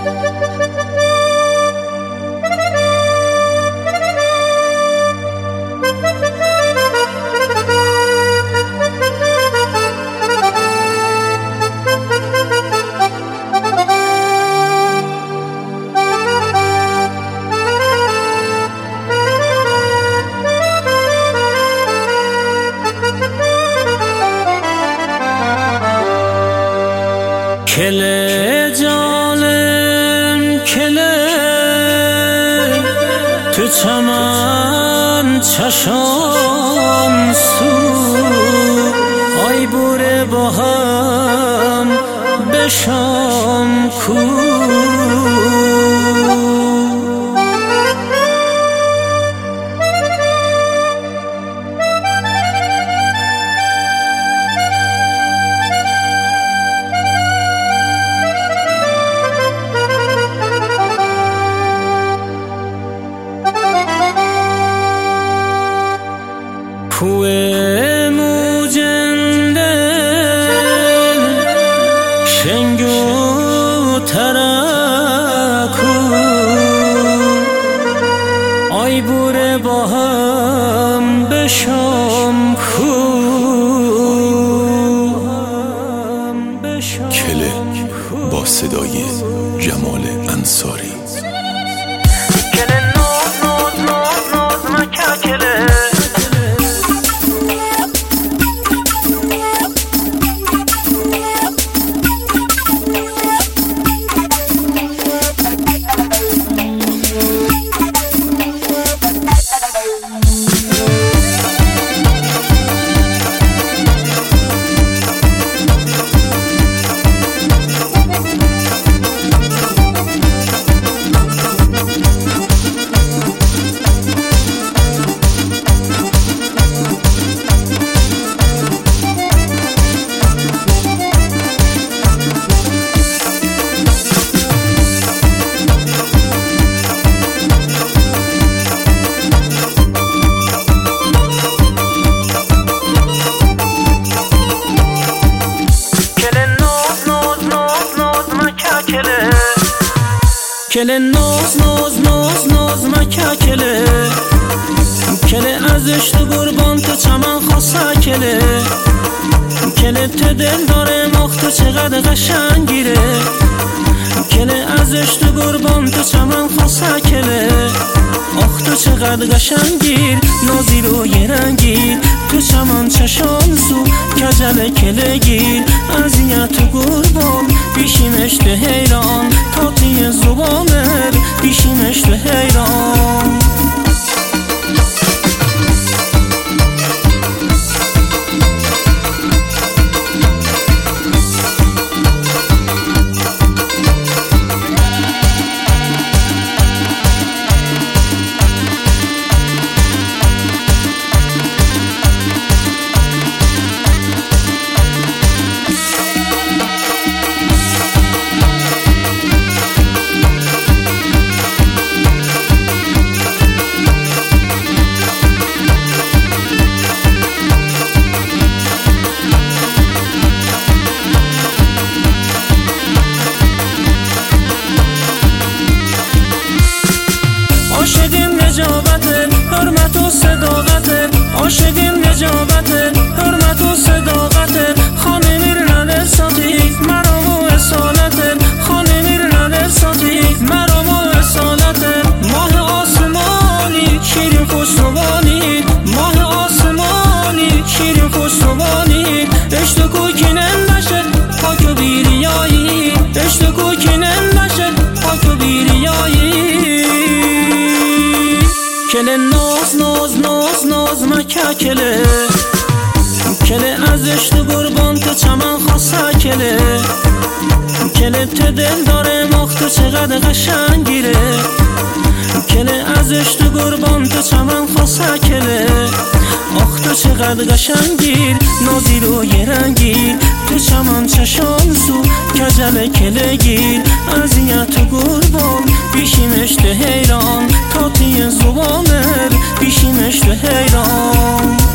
کله جانم کله تو چمن چشام سو آی بوره با هم بشام کو کوه موجنده شنگو ترکو آی بوره با هم بشام کو کله با صدای جمال انصاری. کله ناز ناز ناز ناز مکه کله کله ناز ناز ناز ناز مکه کله کله ازش تو قربان تو چمن خواسته کله کله تو دل داره مخت چقدر قشنگیره کله ازش تو قربان تو چمن خواسته کله آخ تو چقدر قشنگیر نازی رو یه رنگیر تو چمن چشام سو کجل کله گیر ازیت تو قربان بیشیمش تو حیران تا توی زبانه بیشیمش تو حیران. حرمت و صداقت عاشقیم نجابت حرمت و صداقت خانه میرنه ساتی مرام و اصالت خانه میرنه ساتی مرام و اصالت ماه آسمانی شیرین خوشروانی ماه آسمانی شیرین خوشروانی اشتو کوکینم بشه پاک و بیریایی اشتو کوکینم بشه پاک و بیریایی. کله ناز ناز ناز ناز مکه کله کله ازش تو قربان تو چمن خواسته کله کله تو دل داره مخت چقدر قشنگیره کله ازش تو قربان تو چمن خواسته کله آخ تو چقدر قشنگیر نازی رو یه رنگیر تو چمن چشام سو کجل کله گیر ازیت تو قربان بیشیمش تو حیران تا توی زبانه بیشیمش تو حیران.